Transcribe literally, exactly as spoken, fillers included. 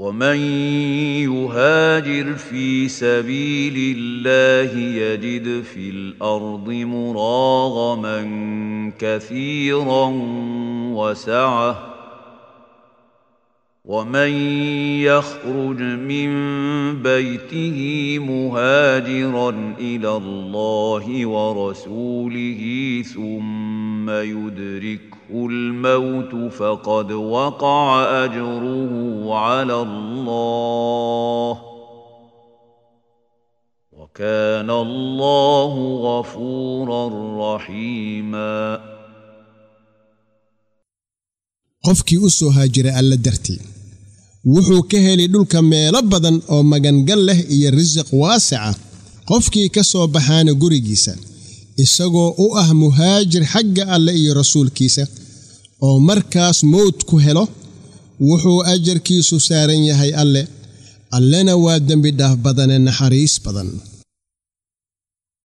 ومن يهاجر في سبيل الله يجد في الأرض مراغما كثيرا وسعة ومن يخرج من بيته مهاجرا إلى الله ورسوله ثم يدركه الموت فقد وقع أجره على الله وكان الله غفورا رحيما. qofkii u soo haajiray alla dartii wuxuu ka helay dhulka meelo badan oo magangal leh iyo risiq waasica. qofkii ka soo baxaana gurigiisa isagoo u ah muhaajir xagga alle iyo rasuulkiisa oo markaas mowt ku helo wuxuu ajarkiisu saaran yahay alle allana waa dembi dhaaf badan naxariis badan.